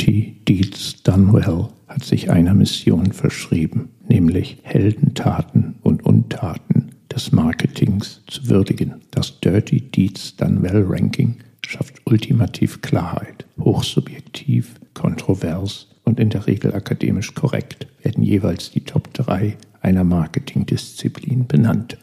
Dirty Deeds Done Well hat sich einer Mission verschrieben, nämlich Heldentaten und Untaten des Marketings zu würdigen. Das Dirty Deeds Done Well Ranking schafft ultimativ Klarheit. Hochsubjektiv, kontrovers und in der Regel akademisch korrekt werden jeweils die Top 3 einer Marketingdisziplin benannt.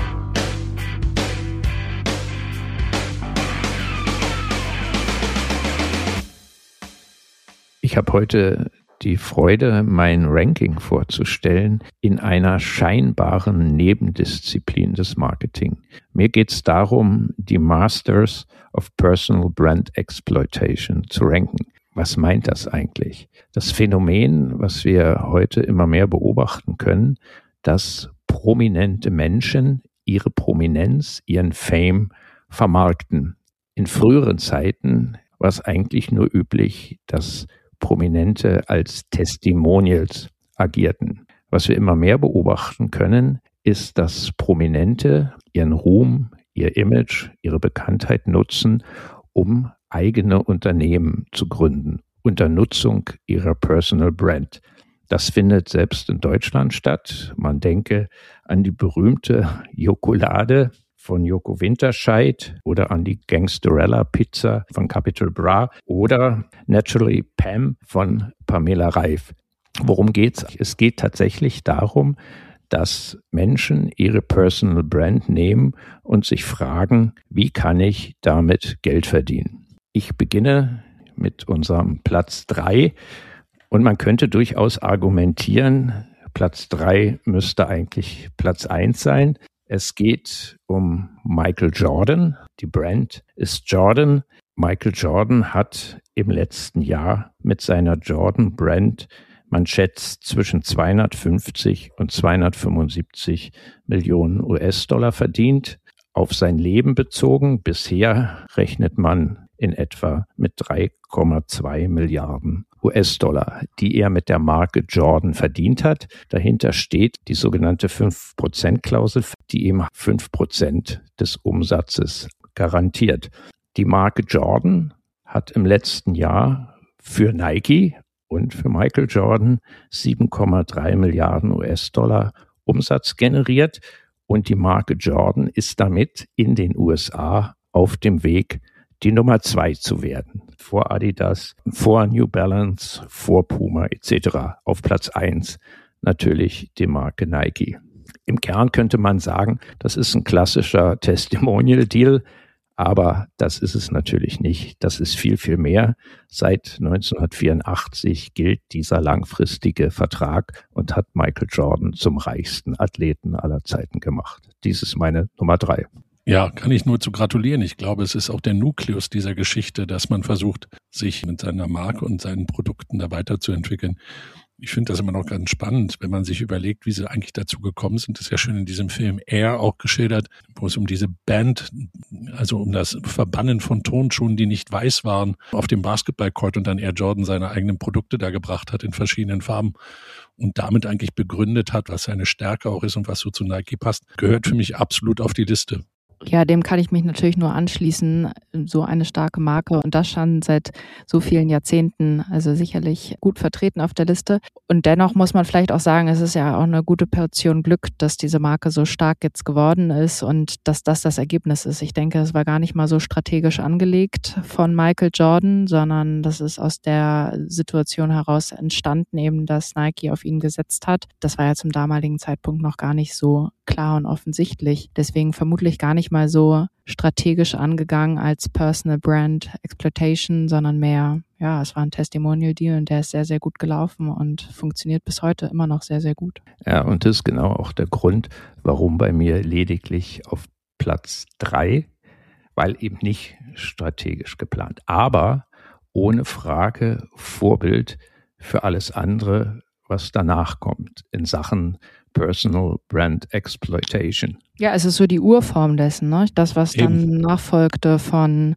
Ich habe heute die Freude, mein Ranking vorzustellen in einer scheinbaren Nebendisziplin des Marketing. Mir geht es darum, die Masters of Personal Brand Exploitation zu ranken. Was meint das eigentlich? Das Phänomen, was wir heute immer mehr beobachten können, dass prominente Menschen ihre Prominenz, ihren Fame vermarkten. In früheren Zeiten war es eigentlich nur üblich, dass Prominente als Testimonials agierten. Was wir immer mehr beobachten können, ist, dass Prominente ihren Ruhm, ihr Image, ihre Bekanntheit nutzen, um eigene Unternehmen zu gründen, unter Nutzung ihrer Personal Brand. Das findet selbst in Deutschland statt. Man denke an die berühmte Jokolade von Joko Winterscheid oder an die Gangsterella Pizza von Capital Bra oder Naturally Pam von Pamela Reif. Worum geht's? Es geht tatsächlich darum, dass Menschen ihre Personal Brand nehmen und sich fragen, wie kann ich damit Geld verdienen? Ich beginne mit unserem Platz 3 und man könnte durchaus argumentieren, Platz 3 müsste eigentlich Platz 1 sein. Es geht um Michael Jordan. Die Brand ist Jordan. Michael Jordan hat im letzten Jahr mit seiner Jordan-Brand, man schätzt, zwischen 250 und 275 Millionen US-Dollar verdient. Auf sein Leben bezogen, bisher rechnet man in etwa mit 3,2 Milliarden US-Dollar, die er mit der Marke Jordan verdient hat. Dahinter steht die sogenannte 5%-Klausel, die ihm 5% des Umsatzes garantiert. Die Marke Jordan hat im letzten Jahr für Nike und für Michael Jordan 7,3 Milliarden US-Dollar Umsatz generiert und die Marke Jordan ist damit in den USA auf dem Weg, die Nummer 2 zu werden. Vor Adidas, vor New Balance, vor Puma etc. Auf Platz 1 natürlich die Marke Nike. Im Kern könnte man sagen, das ist ein klassischer Testimonial-Deal, aber das ist es natürlich nicht. Das ist viel, viel mehr. Seit 1984 gilt dieser langfristige Vertrag und hat Michael Jordan zum reichsten Athleten aller Zeiten gemacht. Dies ist meine Nummer 3. Ja, kann ich nur zu gratulieren. Ich glaube, es ist auch der Nukleus dieser Geschichte, dass man versucht, sich mit seiner Marke und seinen Produkten da weiterzuentwickeln. Ich finde das immer noch ganz spannend, wenn man sich überlegt, wie sie eigentlich dazu gekommen sind. Das ist ja schön in diesem Film Air auch geschildert, wo es um diese Band, also um das Verbannen von Turnschuhen, die nicht weiß waren, auf dem Basketballcourt und dann Air Jordan seine eigenen Produkte da gebracht hat in verschiedenen Farben und damit eigentlich begründet hat, was seine Stärke auch ist und was so zu Nike passt, gehört für mich absolut auf die Liste. Ja, dem kann ich mich natürlich nur anschließen. So eine starke Marke und das schon seit so vielen Jahrzehnten, also sicherlich gut vertreten auf der Liste. Und dennoch muss man vielleicht auch sagen, es ist ja auch eine gute Portion Glück, dass diese Marke so stark jetzt geworden ist und dass das Ergebnis ist. Ich denke, es war gar nicht mal so strategisch angelegt von Michael Jordan, sondern das ist aus der Situation heraus entstanden, eben, dass Nike auf ihn gesetzt hat. Das war ja zum damaligen Zeitpunkt noch gar nicht so klar und offensichtlich. Deswegen vermutlich gar nicht mal so strategisch angegangen als Personal Brand Exploitation, sondern mehr, ja, es war ein Testimonial Deal und der ist sehr, sehr gut gelaufen und funktioniert bis heute immer noch sehr, sehr gut. Ja, und das ist genau auch der Grund, warum bei mir lediglich auf Platz 3, weil eben nicht strategisch geplant, aber ohne Frage Vorbild für alles andere, was danach kommt in Sachen Personal Brand Exploitation. Ja, es ist so die Urform dessen, ne? Das, was dann nachfolgte von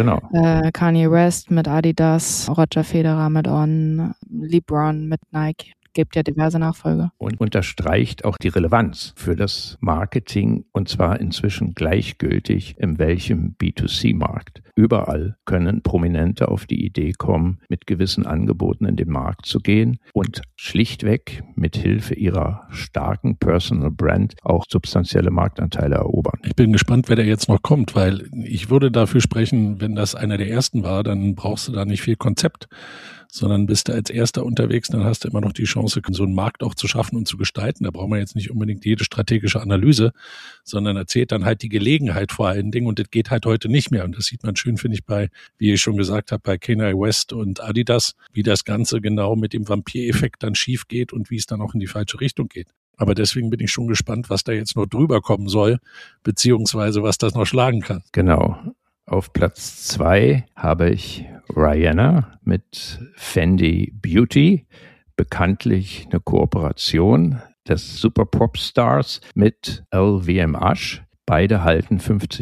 Kanye West mit Adidas, Roger Federer mit On, LeBron mit Nike. Gibt ja diverse Nachfolger. Und unterstreicht auch die Relevanz für das Marketing und zwar inzwischen gleichgültig in welchem B2C-Markt. überall können Prominente auf die Idee kommen, mit gewissen Angeboten in den Markt zu gehen und schlichtweg mit Hilfe ihrer starken Personal Brand auch substanzielle Marktanteile erobern. Ich bin gespannt, wer da jetzt noch kommt, weil ich würde dafür sprechen, wenn das einer der ersten war, dann brauchst du da nicht viel Konzept, sondern bist du als Erster unterwegs, dann hast du immer noch die Chance, so einen Markt auch zu schaffen und zu gestalten. Da braucht man jetzt nicht unbedingt jede strategische Analyse, sondern erzählt dann halt die Gelegenheit vor allen Dingen, und das geht halt heute nicht mehr. Und das sieht man schön, finde ich, bei, wie ich schon gesagt habe, bei Kanye West und Adidas, wie das Ganze genau mit dem Vampireffekt dann schief geht und wie es dann auch in die falsche Richtung geht. Aber deswegen bin ich schon gespannt, was da jetzt noch drüber kommen soll, beziehungsweise was das noch schlagen kann. Genau. Auf Platz 2 habe ich Rihanna mit Fendi Beauty, bekanntlich eine Kooperation des Super Popstars mit LVMH. Beide halten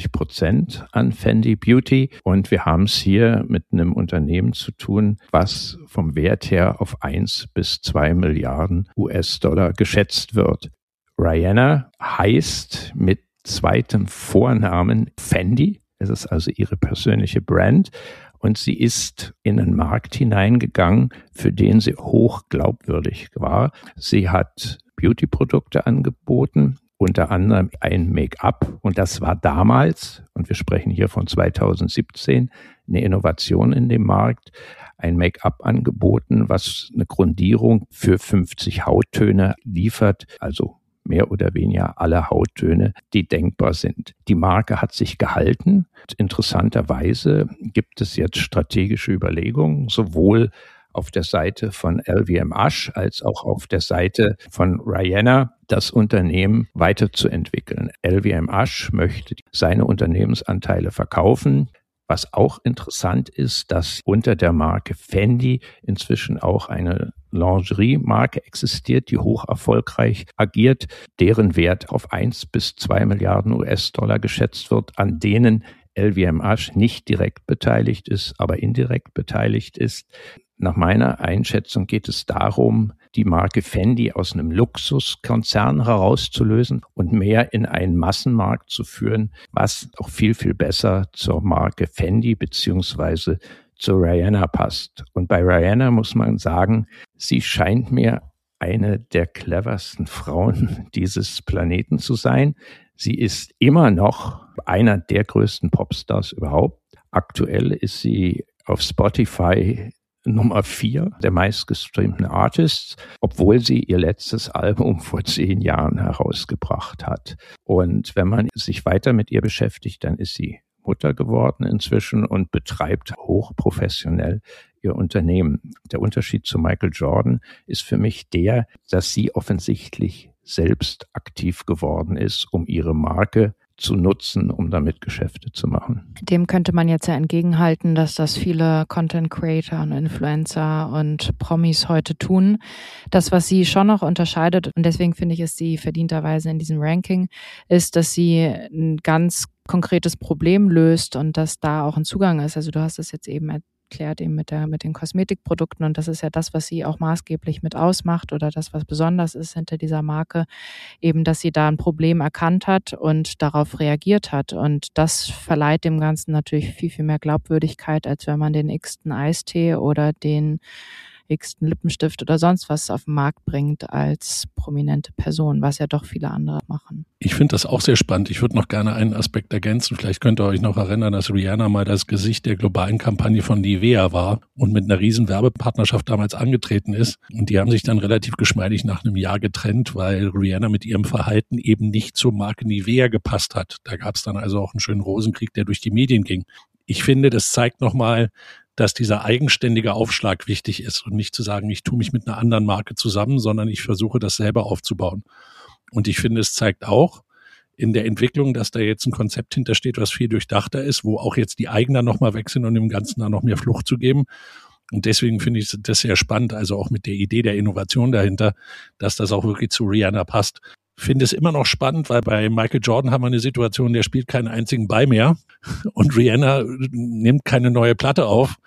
50% an Fendi Beauty und wir haben es hier mit einem Unternehmen zu tun, was vom Wert her auf 1 bis 2 Milliarden US-Dollar geschätzt wird. Rihanna heißt mit zweitem Vornamen Fendi. Es ist also ihre persönliche Brand und sie ist in einen Markt hineingegangen, für den sie hoch glaubwürdig war. Sie hat Beauty-Produkte angeboten, unter anderem ein Make-up, und das war damals, und wir sprechen hier von 2017, eine Innovation in dem Markt, ein Make-up angeboten, was eine Grundierung für 50 Hauttöne liefert, also mehr oder weniger alle Hauttöne, die denkbar sind. Die Marke hat sich gehalten. Interessanterweise gibt es jetzt strategische Überlegungen, sowohl auf der Seite von LVMH als auch auf der Seite von Rihanna, das Unternehmen weiterzuentwickeln. LVMH möchte seine Unternehmensanteile verkaufen. Was auch interessant ist, dass unter der Marke Fendi inzwischen auch eine Lingerie-Marke existiert, die hoch erfolgreich agiert, deren Wert auf 1 bis 2 Milliarden US-Dollar geschätzt wird, an denen LVMH nicht direkt beteiligt ist, aber indirekt beteiligt ist. Nach meiner Einschätzung geht es darum, die Marke Fendi aus einem Luxuskonzern herauszulösen und mehr in einen Massenmarkt zu führen, was auch viel, viel besser zur Marke Fendi beziehungsweise zu Rihanna passt. Und bei Rihanna muss man sagen, sie scheint mir eine der cleversten Frauen dieses Planeten zu sein. Sie ist immer noch einer der größten Popstars überhaupt. Aktuell ist sie auf Spotify Nummer 4 der meistgestreamten Artists, obwohl sie ihr letztes Album vor 10 Jahren herausgebracht hat. Und wenn man sich weiter mit ihr beschäftigt, dann ist sie Mutter geworden inzwischen und betreibt hochprofessionell ihr Unternehmen. Der Unterschied zu Michael Jordan ist für mich der, dass sie offensichtlich selbst aktiv geworden ist, um ihre Marke zu nutzen, um damit Geschäfte zu machen. Dem könnte man jetzt ja entgegenhalten, dass das viele Content Creator und Influencer und Promis heute tun. Das, was sie schon noch unterscheidet, und deswegen finde ich, ist sie verdienterweise in diesem Ranking, ist, dass sie ein ganz konkretes Problem löst und dass da auch ein Zugang ist. Also du hast es jetzt eben erklärt, eben mit den Kosmetikprodukten, und das ist ja das, was sie auch maßgeblich mit ausmacht oder das, was besonders ist hinter dieser Marke, eben, dass sie da ein Problem erkannt hat und darauf reagiert hat, und das verleiht dem Ganzen natürlich viel, viel mehr Glaubwürdigkeit, als wenn man den x-ten Eistee oder den x-ten Lippenstift oder sonst was auf den Markt bringt als prominente Person, was ja doch viele andere machen. Ich finde das auch sehr spannend. Ich würde noch gerne einen Aspekt ergänzen. Vielleicht könnt ihr euch noch erinnern, dass Rihanna mal das Gesicht der globalen Kampagne von Nivea war und mit einer riesen Werbepartnerschaft damals angetreten ist. Und die haben sich dann relativ geschmeidig nach einem Jahr getrennt, weil Rihanna mit ihrem Verhalten eben nicht zur Marke Nivea gepasst hat. Da gab es dann also auch einen schönen Rosenkrieg, der durch die Medien ging. Ich finde, das zeigt nochmal, dass dieser eigenständige Aufschlag wichtig ist und nicht zu sagen, ich tue mich mit einer anderen Marke zusammen, sondern ich versuche das selber aufzubauen. Und ich finde, es zeigt auch in der Entwicklung, dass da jetzt ein Konzept hintersteht, was viel durchdachter ist, wo auch jetzt die Eigner nochmal weg sind und dem Ganzen dann noch mehr Flucht zu geben. Und deswegen finde ich das sehr spannend, also auch mit der Idee der Innovation dahinter, dass das auch wirklich zu Rihanna passt. Finde es immer noch spannend, weil bei Michael Jordan haben wir eine Situation, der spielt keinen einzigen Ball mehr und Rihanna nimmt keine neue Platte auf,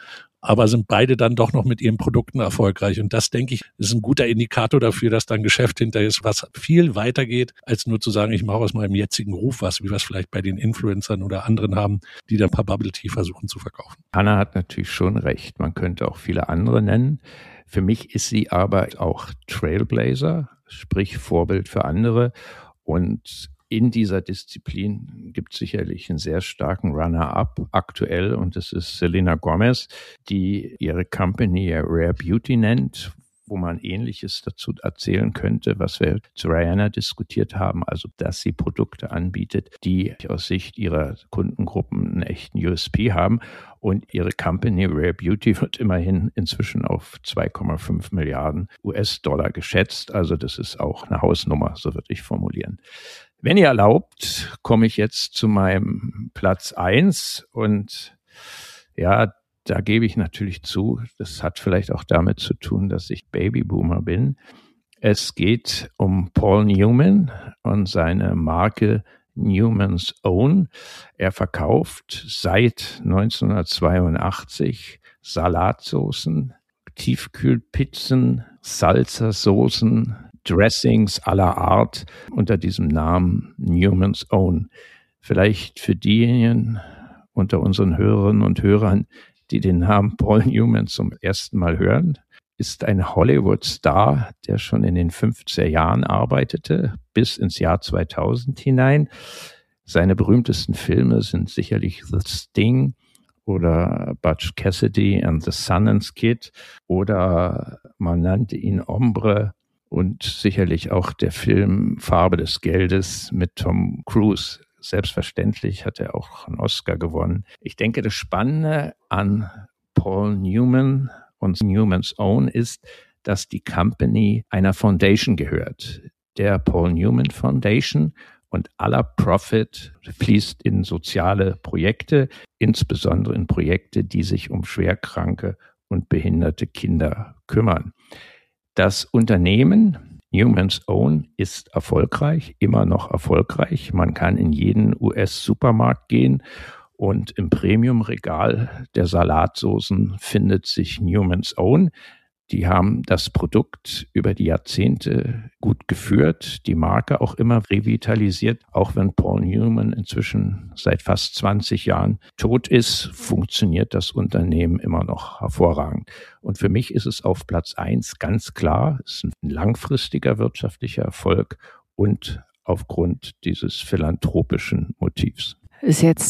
aber sind beide dann doch noch mit ihren Produkten erfolgreich. Und das, denke ich, ist ein guter Indikator dafür, dass da ein Geschäft hinter ist, was viel weiter geht, als nur zu sagen, ich mache aus meinem jetzigen Ruf was, wie wir es vielleicht bei den Influencern oder anderen haben, die dann ein paar Bubble Tea versuchen zu verkaufen. Hanna hat natürlich schon recht. Man könnte auch viele andere nennen. Für mich ist sie aber auch Trailblazer, sprich Vorbild für andere. Und in dieser Disziplin gibt es sicherlich einen sehr starken Runner-up aktuell, und das ist Selena Gomez, die ihre Company Rare Beauty nennt, wo man Ähnliches dazu erzählen könnte, was wir zu Rihanna diskutiert haben, also dass sie Produkte anbietet, die aus Sicht ihrer Kundengruppen einen echten USP haben. Und ihre Company Rare Beauty wird immerhin inzwischen auf 2,5 Milliarden US-Dollar geschätzt. Also das ist auch eine Hausnummer, so würde ich formulieren. Wenn ihr erlaubt, komme ich jetzt zu meinem Platz 1 und ja, da gebe ich natürlich zu, das hat vielleicht auch damit zu tun, dass ich Babyboomer bin. Es geht um Paul Newman und seine Marke Newman's Own. Er verkauft seit 1982 Salatsoßen, Tiefkühlpizzen, Salsa-Soßen, Dressings aller Art unter diesem Namen Newman's Own. Vielleicht für diejenigen unter unseren Hörerinnen und Hörern, die den Namen Paul Newman zum ersten Mal hören, ist ein Hollywood-Star, der schon in den 50er Jahren arbeitete, bis ins Jahr 2000 hinein. Seine berühmtesten Filme sind sicherlich The Sting oder Butch Cassidy and the Sundance Kid, oder man nannte ihn Hombre, und sicherlich auch der Film Farbe des Geldes mit Tom Cruise. Selbstverständlich hat er auch einen Oscar gewonnen. Ich denke, das Spannende an Paul Newman und Newman's Own ist, dass die Company einer Foundation gehört, der Paul Newman Foundation, und aller Profit fließt in soziale Projekte, insbesondere in Projekte, die sich um schwerkranke und behinderte Kinder kümmern. Das Unternehmen Newman's Own ist erfolgreich, immer noch erfolgreich. Man kann in jeden US-Supermarkt gehen und im Premium-Regal der Salatsoßen findet sich Newman's Own. Die haben das Produkt über die Jahrzehnte gut geführt, die Marke auch immer revitalisiert. Auch wenn Paul Newman inzwischen seit fast 20 Jahren tot ist, funktioniert das Unternehmen immer noch hervorragend. Und für mich ist es auf Platz 1 ganz klar, es ist ein langfristiger wirtschaftlicher Erfolg und aufgrund dieses philanthropischen Motivs. Ist jetzt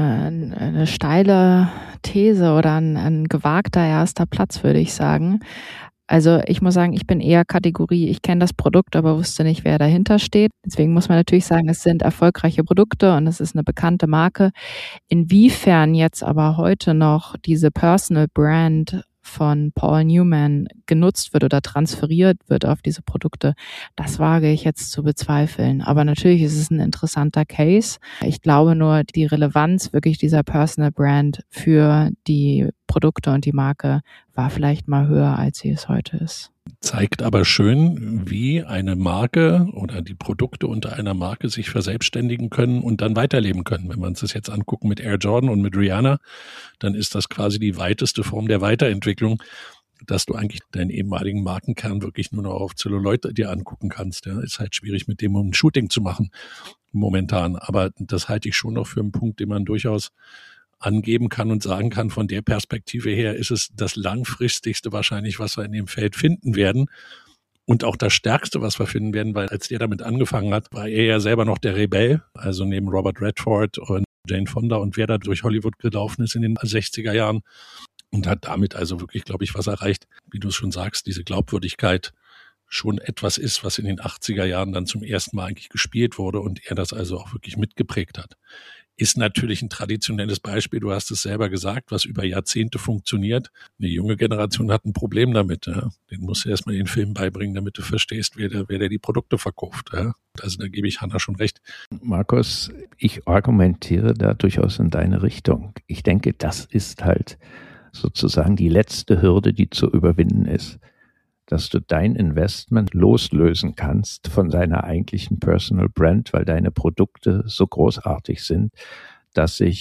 eine steile These oder ein gewagter erster Platz, würde ich sagen. Also ich muss sagen, ich bin eher Kategorie, ich kenne das Produkt, aber wusste nicht, wer dahinter steht. Deswegen muss man natürlich sagen, es sind erfolgreiche Produkte und es ist eine bekannte Marke. Inwiefern jetzt aber heute noch diese Personal Brand von Paul Newman genutzt wird oder transferiert wird auf diese Produkte, das wage ich jetzt zu bezweifeln. Aber natürlich ist es ein interessanter Case. Ich glaube nur, die Relevanz wirklich dieser Personal Brand für die Produkte und die Marke war vielleicht mal höher, als sie es heute ist. Zeigt aber schön, wie eine Marke oder die Produkte unter einer Marke sich verselbstständigen können und dann weiterleben können. Wenn wir uns das jetzt angucken mit Air Jordan und mit Rihanna, dann ist das quasi die weiteste Form der Weiterentwicklung, dass du eigentlich deinen ehemaligen Markenkern wirklich nur noch auf Zelluloid dir angucken kannst. Ja, ist halt schwierig, mit dem ein Shooting zu machen momentan. Aber das halte ich schon noch für einen Punkt, den man durchaus angeben kann und sagen kann, von der Perspektive her ist es das langfristigste wahrscheinlich, was wir in dem Feld finden werden. Und auch das Stärkste, was wir finden werden, weil als der damit angefangen hat, war er ja selber noch der Rebell, also neben Robert Redford und Jane Fonda und wer da durch Hollywood gelaufen ist in den 60er Jahren und hat damit also wirklich, glaube ich, was erreicht, wie du es schon sagst, diese Glaubwürdigkeit schon etwas ist, was in den 80er Jahren dann zum ersten Mal eigentlich gespielt wurde und er das also auch wirklich mitgeprägt hat. Ist natürlich ein traditionelles Beispiel, du hast es selber gesagt, was über Jahrzehnte funktioniert. Eine junge Generation hat ein Problem damit. Ja. Den musst du erstmal den Film beibringen, damit du verstehst, wer der die Produkte verkauft. Ja. Also da gebe ich Hanna schon recht. Markus, ich argumentiere da durchaus in deine Richtung. Ich denke, das ist halt sozusagen die letzte Hürde, die zu überwinden ist, dass du dein Investment loslösen kannst von deiner eigentlichen Personal Brand, weil deine Produkte so großartig sind, dass sich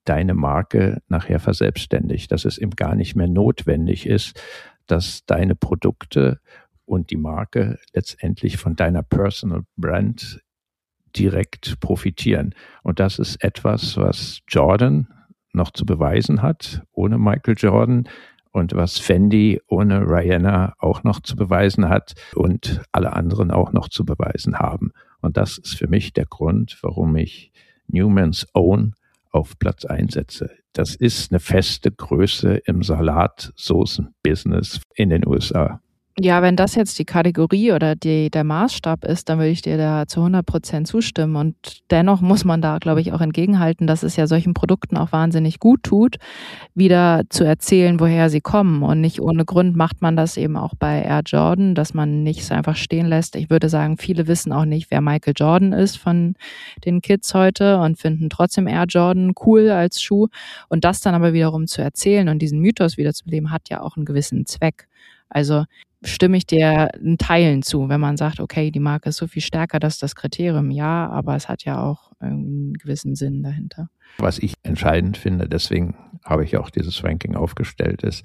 deine Marke nachher verselbstständigt, dass es eben gar nicht mehr notwendig ist, dass deine Produkte und die Marke letztendlich von deiner Personal Brand direkt profitieren. Und das ist etwas, was Jordan noch zu beweisen hat, ohne Michael Jordan, und was Fendi ohne Rihanna auch noch zu beweisen hat und alle anderen auch noch zu beweisen haben. Und das ist für mich der Grund, warum ich Newman's Own auf Platz 1 setze. Das ist eine feste Größe im Salatsoßen-Business in den USA. Ja, wenn das jetzt die Kategorie oder der Maßstab ist, dann würde ich dir da zu 100% zustimmen. Und dennoch muss man da, glaube ich, auch entgegenhalten, dass es ja solchen Produkten auch wahnsinnig gut tut, wieder zu erzählen, woher sie kommen. Und nicht ohne Grund macht man das eben auch bei Air Jordan, dass man nicht so einfach stehen lässt. Ich würde sagen, viele wissen auch nicht, wer Michael Jordan ist von den Kids heute und finden trotzdem Air Jordan cool als Schuh. Und das dann aber wiederum zu erzählen und diesen Mythos wiederzubeleben, hat ja auch einen gewissen Zweck. Also stimme ich dir in Teilen zu, wenn man sagt, okay, die Marke ist so viel stärker, das ist das Kriterium. Ja, aber es hat ja auch einen gewissen Sinn dahinter. Was ich entscheidend finde, deswegen habe ich auch dieses Ranking aufgestellt, ist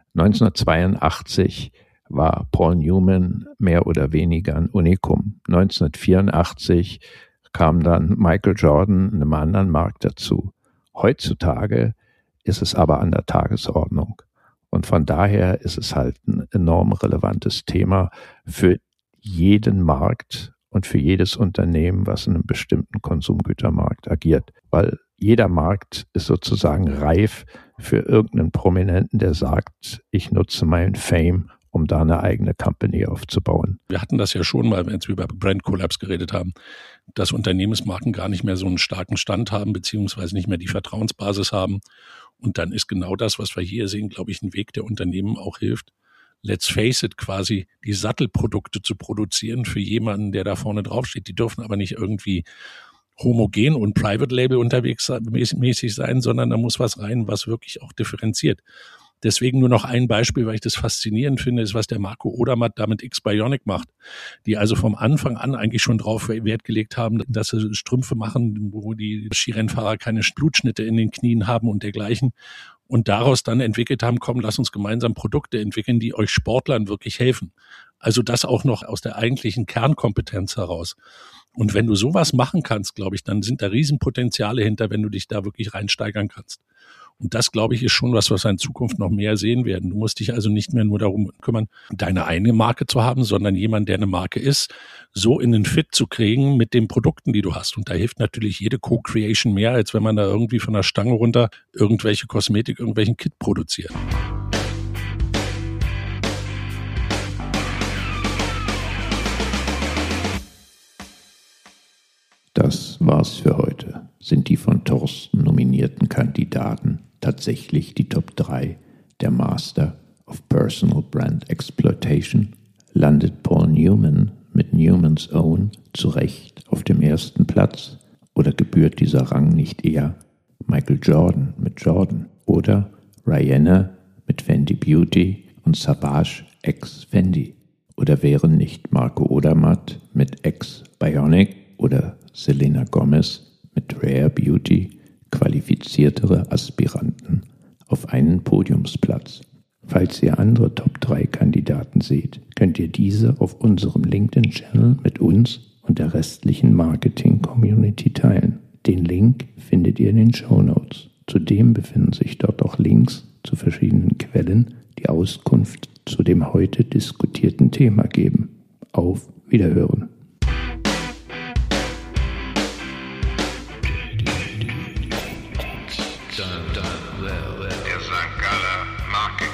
1982 war Paul Newman mehr oder weniger ein Unikum. 1984 kam dann Michael Jordan einem anderen Markt dazu. Heutzutage ist es aber an der Tagesordnung. Und von daher ist es halt ein enorm relevantes Thema für jeden Markt und für jedes Unternehmen, was in einem bestimmten Konsumgütermarkt agiert. Weil jeder Markt ist sozusagen reif für irgendeinen Prominenten, der sagt, ich nutze meinen Fame, um da eine eigene Company aufzubauen. Wir hatten das ja schon mal, als wir über Brand Collapse geredet haben, dass Unternehmensmarken gar nicht mehr so einen starken Stand haben, beziehungsweise nicht mehr die Vertrauensbasis haben. Und dann ist genau das, was wir hier sehen, glaube ich, ein Weg, der Unternehmen auch hilft. Let's face it, quasi die Sattelprodukte zu produzieren für jemanden, der da vorne draufsteht. Die dürfen aber nicht irgendwie homogen und Private Label unterwegs mäßig sein, sondern da muss was rein, was wirklich auch differenziert. Deswegen nur noch ein Beispiel, weil ich das faszinierend finde, ist, was der Marco Odermatt da mit X-Bionic macht, die also vom Anfang an eigentlich schon drauf Wert gelegt haben, dass sie Strümpfe machen, wo die Skirennfahrer keine Blutschnitte in den Knien haben und dergleichen. Und daraus dann entwickelt haben, komm, lass uns gemeinsam Produkte entwickeln, die euch Sportlern wirklich helfen. Also das auch noch aus der eigentlichen Kernkompetenz heraus. Und wenn du sowas machen kannst, glaube ich, dann sind da Riesenpotenziale hinter, wenn du dich da wirklich reinsteigern kannst. Und das, glaube ich, ist schon was wir in Zukunft noch mehr sehen werden. Du musst dich also nicht mehr nur darum kümmern, deine eigene Marke zu haben, sondern jemand, der eine Marke ist, so in den Fit zu kriegen mit den Produkten, die du hast. Und da hilft natürlich jede Co-Creation mehr, als wenn man da irgendwie von der Stange runter irgendwelche Kosmetik, irgendwelchen Kit produziert. Das war's für heute. Sind die von Thorsten nominierten Kandidaten tatsächlich die Top 3 der Master of Personal Brand Exploitation? Landet Paul Newman mit Newman's Own zu Recht auf dem ersten Platz? Oder gebührt dieser Rang nicht eher Michael Jordan mit Jordan oder Rihanna mit Fenty Beauty und Savage ex Fendi? Oder wären nicht Marco Odermatt mit ex Bionic oder Selena Gomez mit Rare Beauty qualifiziertere Aspiranten auf einen Podiumsplatz? Falls ihr andere Top-3-Kandidaten seht, könnt ihr diese auf unserem LinkedIn-Channel mit uns und der restlichen Marketing-Community teilen. Den Link findet ihr in den Shownotes. Zudem befinden sich dort auch Links zu verschiedenen Quellen, die Auskunft zu dem heute diskutierten Thema geben. Auf Wiederhören! Der St. Galler Marketing